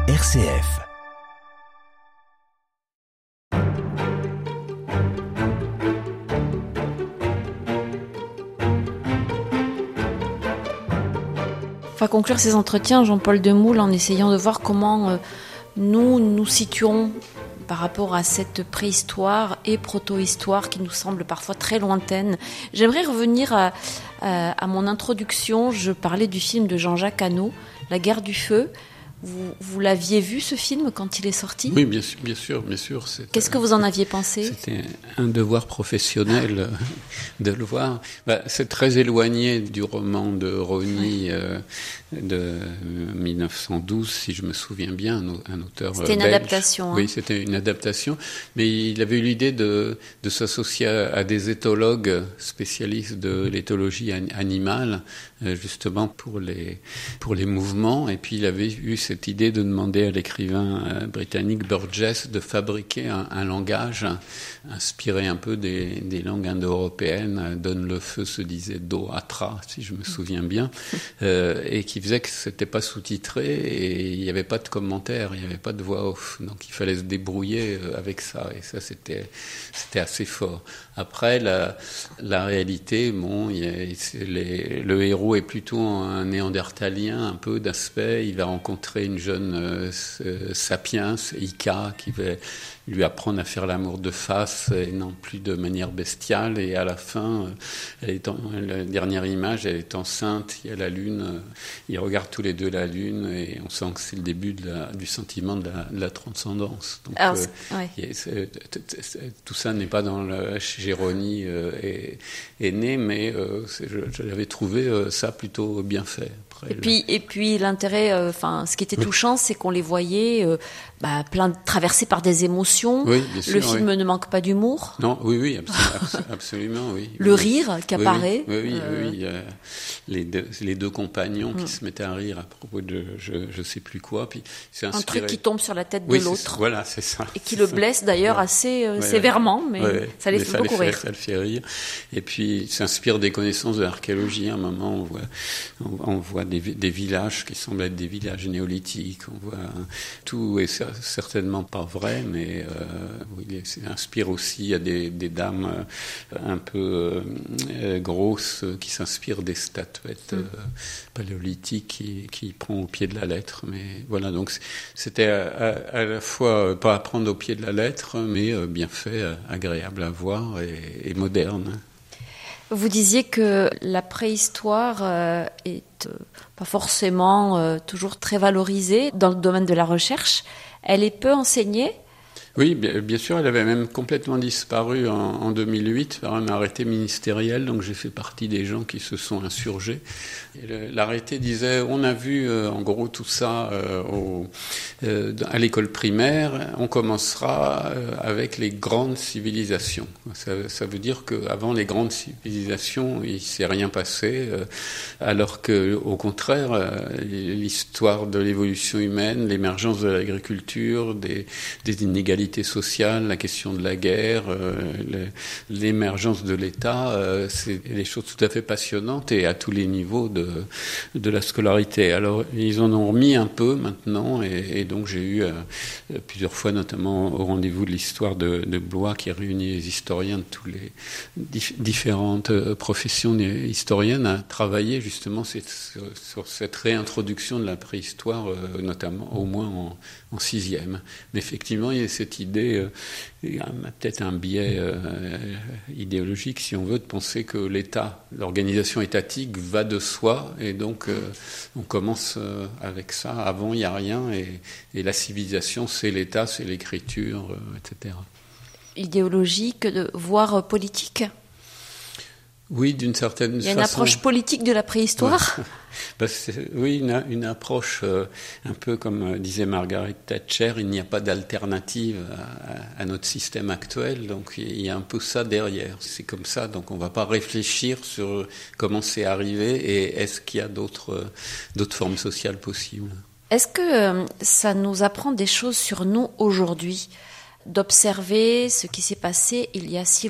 RCF. On va conclure ces entretiens, Jean-Paul Demoule, en essayant de voir comment nous situons par rapport à cette préhistoire et proto-histoire qui nous semble parfois très lointaine. J'aimerais revenir à mon introduction. Je parlais du film de Jean-Jacques Hano, La guerre du feu. Vous l'aviez vu, ce film, quand il est sorti ? Oui, bien sûr. Qu'est-ce que vous en aviez pensé ? C'était un devoir professionnel de le voir. C'est très éloigné du roman de Rosny de 1912, si je me souviens bien, un auteur belge. C'était une adaptation. Oui, c'était une adaptation. Mais il avait eu l'idée de s'associer à des éthologues spécialistes de l'éthologie animale, justement pour les mouvements. Et puis il avait eu cette idée de demander à l'écrivain britannique Burgess de fabriquer un langage inspiré un peu des langues indo-européennes. Donne le feu se disait do-atra, si je me souviens bien, et qui faisait que c'était pas sous-titré et il n'y avait pas de commentaires, il n'y avait pas de voix off. Donc il fallait se débrouiller avec ça, et ça c'était assez fort. Après, la réalité, le héros est plutôt un néandertalien, un peu d'aspect. Il va rencontrer une jeune sapiens, Ika, qui va lui apprendre à faire l'amour de face et non plus de manière bestiale. Et à la fin, la dernière image, elle est enceinte, il y a la lune, ils regardent tous les deux la lune et on sent que c'est le début du sentiment de la transcendance. Donc, tout ça n'est pas dans le Géroni est né, mais j'avais trouvé ça plutôt bien fait. Après, et puis l'intérêt, ce qui était touchant, c'est qu'on les voyait traversés par des émotions. Oui, bien sûr, le film ne manque pas d'humour. Non, oui, absolument, oui. Le rire qui apparaît. Oui, les deux compagnons qui se mettaient à rire à propos de je sais plus quoi. Puis c'est un truc qui tombe sur la tête de l'autre. Voilà, c'est ça. Et qui le blesse d'ailleurs assez sévèrement, mais ça les fait beaucoup rire. Ça le fait rire. Et puis il s'inspire des connaissances de l'archéologie. À un moment, on voit des villages qui semblent être des villages néolithiques. On voit tout est certainement pas vrai, mais il s'inspire aussi à des dames un peu grosses qui s'inspirent des statuettes paléolithiques qui prend au pied de la lettre. Mais voilà, donc c'était à la fois pas à prendre au pied de la lettre, mais bien fait, agréable à voir et moderne. Vous disiez que la préhistoire est pas forcément toujours très valorisée dans le domaine de la recherche. Elle est peu enseignée. Oui, bien sûr, elle avait même complètement disparu en 2008 par un arrêté ministériel, donc j'ai fait partie des gens qui se sont insurgés. Et l'arrêté disait, on a vu en gros tout ça à l'école primaire, on commencera avec les grandes civilisations. Ça veut dire qu'avant les grandes civilisations, il ne s'est rien passé, alors que au contraire, l'histoire de l'évolution humaine, l'émergence de l'agriculture, des inégalités sociales, la question de la guerre, l'émergence de l'État, c'est des choses tout à fait passionnantes et à tous les niveaux de la scolarité. Alors, ils en ont remis un peu maintenant et donc j'ai eu plusieurs fois, notamment au rendez-vous de l'histoire de Blois, qui réunit les historiens de toutes les différentes professions historiennes, à travailler justement sur cette réintroduction de la préhistoire, notamment au moins en sixième. Mais effectivement, il y a cette idée, il y a peut-être un biais idéologique, si on veut, de penser que l'État, l'organisation étatique va de soi, et donc on commence avec ça. Avant, il n'y a rien, et la civilisation, c'est l'État, c'est l'écriture, etc. Idéologique, voire politique ? Oui, d'une certaine façon. Il y a une approche politique de la préhistoire ? Oui, une approche un peu comme disait Margaret Thatcher, il n'y a pas d'alternative à notre système actuel, donc il y a un peu ça derrière. C'est comme ça, donc on ne va pas réfléchir sur comment c'est arrivé et est-ce qu'il y a d'autres formes sociales possibles. Est-ce que ça nous apprend des choses sur nous aujourd'hui, d'observer ce qui s'est passé il y a si longtemps ?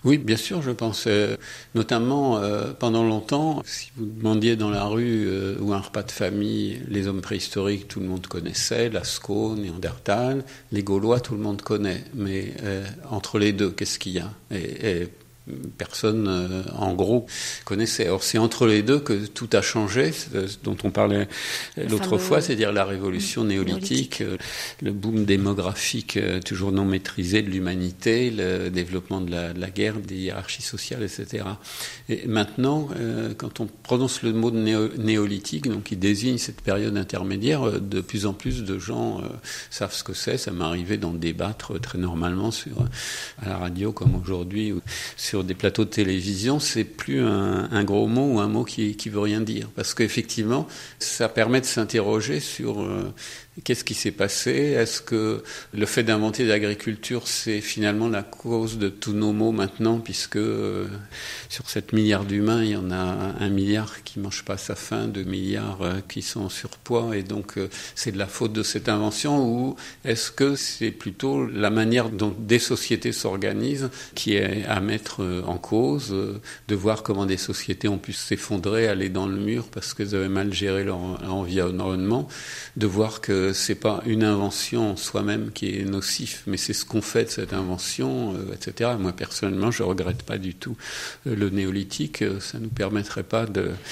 Oui, bien sûr, je pense. Notamment, pendant longtemps, si vous demandiez dans la rue ou un repas de famille, les hommes préhistoriques, tout le monde connaissait, Lascaux, Néandertal, les Gaulois, tout le monde connaît. Mais entre les deux, qu'est-ce qu'il y a ? Et personne, en gros, connaissait. Or, c'est entre les deux que tout a changé, dont on parlait l'autre fois, c'est-à-dire la révolution néolithique, le boom démographique toujours non maîtrisé de l'humanité, le développement de la guerre, des hiérarchies sociales, etc. Et maintenant, quand on prononce le mot de néolithique, donc qui désigne cette période intermédiaire, de plus en plus de gens savent ce que c'est. Ça m'est arrivé d'en débattre très normalement à la radio comme aujourd'hui, ou sur des plateaux de télévision. C'est plus un gros mot ou un mot qui veut rien dire. Parce qu'effectivement, ça permet de s'interroger sur qu'est-ce qui s'est passé. Est-ce que le fait d'inventer l'agriculture, c'est finalement la cause de tous nos maux maintenant, puisque sur 7 milliards d'humains, il y en a 1 milliard qui ne mange pas sa faim, 2 milliards qui sont en surpoids, et donc c'est de la faute de cette invention, ou est-ce que c'est plutôt la manière dont des sociétés s'organisent qui est à mettre en cause, de voir comment des sociétés ont pu s'effondrer, aller dans le mur parce qu'elles avaient mal géré leur environnement, de voir que c'est pas une invention en soi-même qui est nocif, mais c'est ce qu'on fait de cette invention, etc. Moi, personnellement, je regrette pas du tout le néolithique. Ça nous permettrait pas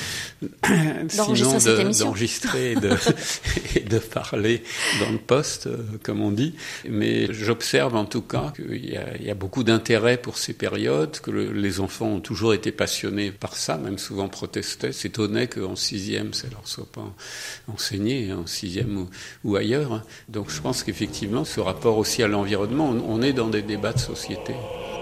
d'enregistrer et de parler dans le poste, comme on dit. Mais j'observe en tout cas qu'il y a beaucoup d'intérêt pour ces périodes, que les enfants ont toujours été passionnés par ça, même souvent protestaient, s'étonnaient qu'en 6e, ça leur soit pas enseigné, en 6e ou ailleurs. Donc je pense qu'effectivement, ce rapport aussi à l'environnement, on est dans des débats de société.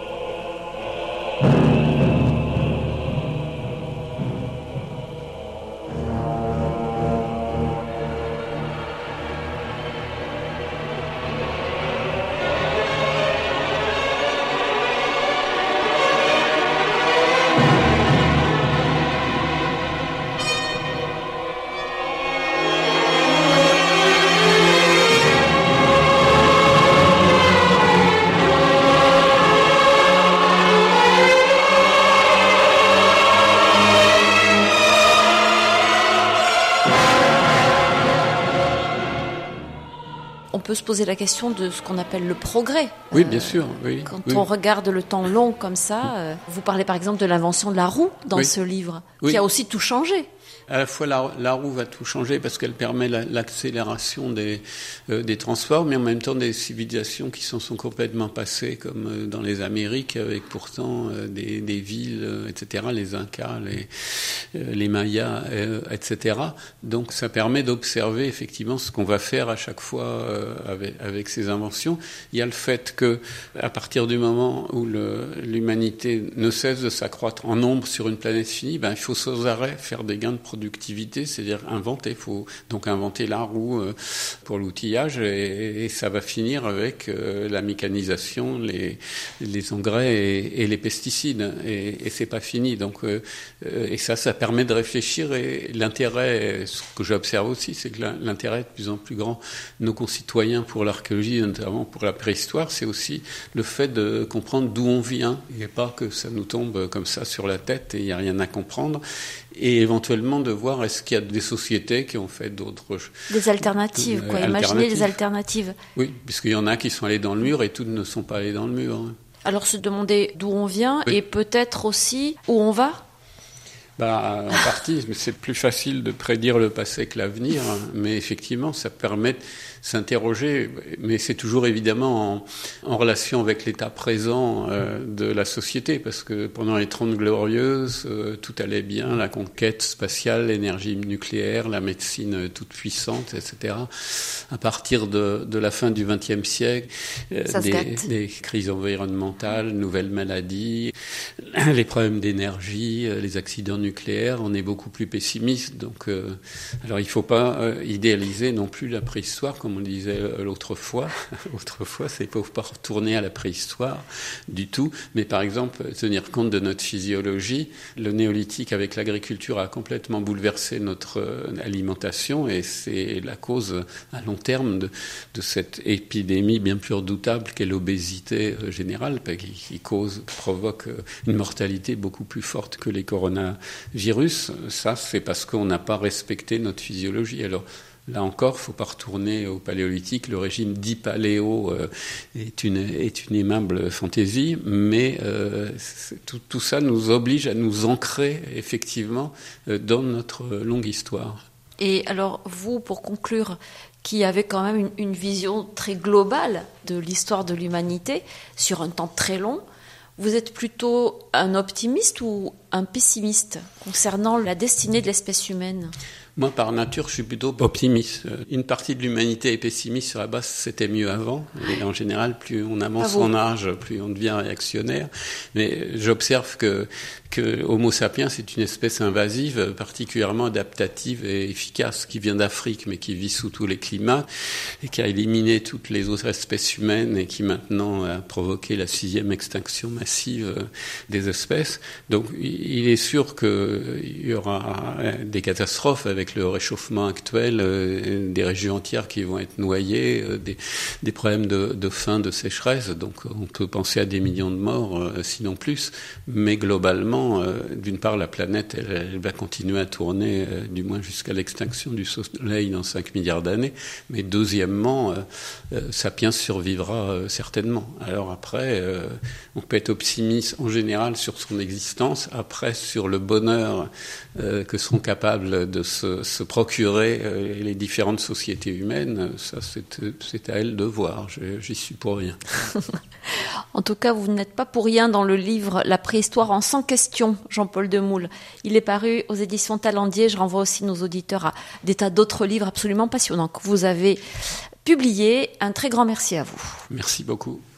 On peut se poser la question de ce qu'on appelle le progrès. Oui, bien sûr. Oui, quand on regarde le temps long comme ça, vous parlez par exemple de l'invention de la roue dans ce livre, qui a aussi tout changé. À la fois, la roue va tout changer parce qu'elle permet l'accélération des transports, mais en même temps des civilisations qui s'en sont complètement passées, comme dans les Amériques, avec pourtant des villes, etc., les Incas, les Mayas, etc. Donc ça permet d'observer effectivement ce qu'on va faire à chaque fois avec ces inventions. Il y a le fait que, à partir du moment où l'humanité ne cesse de s'accroître en nombre sur une planète finie, il faut sans arrêt faire des gains de productivité, c'est-à-dire inventer. Il faut donc inventer la roue pour l'outillage, et ça va finir avec la mécanisation, les engrais et les pesticides, et c'est pas fini. Donc et ça permet de réfléchir, et l'intérêt, ce que j'observe aussi, c'est que l'intérêt de plus en plus grand de nos concitoyens pour l'archéologie, notamment pour la préhistoire, c'est aussi le fait de comprendre d'où on vient, et pas que ça nous tombe comme ça sur la tête et il n'y a rien à comprendre. Et éventuellement de voir est-ce qu'il y a des sociétés qui ont fait des alternatives, imaginer des alternatives. Oui, puisqu'il y en a qui sont allés dans le mur et toutes ne sont pas allés dans le mur. Alors se demander d'où on vient et peut-être aussi où on va. En partie, mais c'est plus facile de prédire le passé que l'avenir, mais effectivement, ça permet de s'interroger, mais c'est toujours évidemment en relation avec l'état présent de la société, parce que pendant les 30 glorieuses, tout allait bien, la conquête spatiale, l'énergie nucléaire, la médecine toute puissante, etc. À partir de la fin du XXe siècle, des crises environnementales, nouvelles maladies, les problèmes d'énergie, les accidents nucléaires, nucléaire, on est beaucoup plus pessimiste. Donc, alors il ne faut pas idéaliser non plus la préhistoire, comme on le disait l'autre fois. Autrefois, c'est pas pas retourner à la préhistoire du tout, mais par exemple tenir compte de notre physiologie. Le néolithique avec l'agriculture a complètement bouleversé notre alimentation et c'est la cause à long terme de cette épidémie bien plus redoutable qu'est l'obésité générale, qui provoque une mortalité beaucoup plus forte que les coronavirus. Ça, c'est parce qu'on n'a pas respecté notre physiologie. Alors, là encore, il ne faut pas retourner au paléolithique. Le régime dit paléo est une aimable fantaisie, mais tout ça nous oblige à nous ancrer effectivement dans notre longue histoire. Et alors, vous, pour conclure, qui avez quand même une vision très globale de l'histoire de l'humanité sur un temps très long, vous êtes plutôt un optimiste ou un pessimiste concernant la destinée de l'espèce humaine ? Moi, par nature, je suis plutôt optimiste. Une partie de l'humanité est pessimiste sur la base c'était mieux avant. Et en général, plus on avance en âge, plus on devient réactionnaire. Mais j'observe que Homo sapiens, c'est une espèce invasive, particulièrement adaptative et efficace, qui vient d'Afrique, mais qui vit sous tous les climats, et qui a éliminé toutes les autres espèces humaines, et qui maintenant a provoqué la 6e extinction massive des espèces. Donc, il est sûr qu'il y aura des catastrophes avec le réchauffement actuel, des régions entières qui vont être noyées, des problèmes de faim, de sécheresse. Donc, on peut penser à des millions de morts, sinon plus. Mais globalement, d'une part, la planète, elle va continuer à tourner, du moins jusqu'à l'extinction du Soleil dans 5 milliards d'années. Mais deuxièmement, Sapiens survivra certainement. Alors après, on peut être optimiste en général sur son existence. Après, sur le bonheur que seront capables de se procurer les différentes sociétés humaines, ça c'est à elles de voir. J'y suis pour rien. En tout cas, vous n'êtes pas pour rien dans le livre « La préhistoire en 100 questions », Jean-Paul Demoule. Il est paru aux éditions Talendier. Je renvoie aussi nos auditeurs à des tas d'autres livres absolument passionnants que vous avez publiés. Un très grand merci à vous. Merci beaucoup.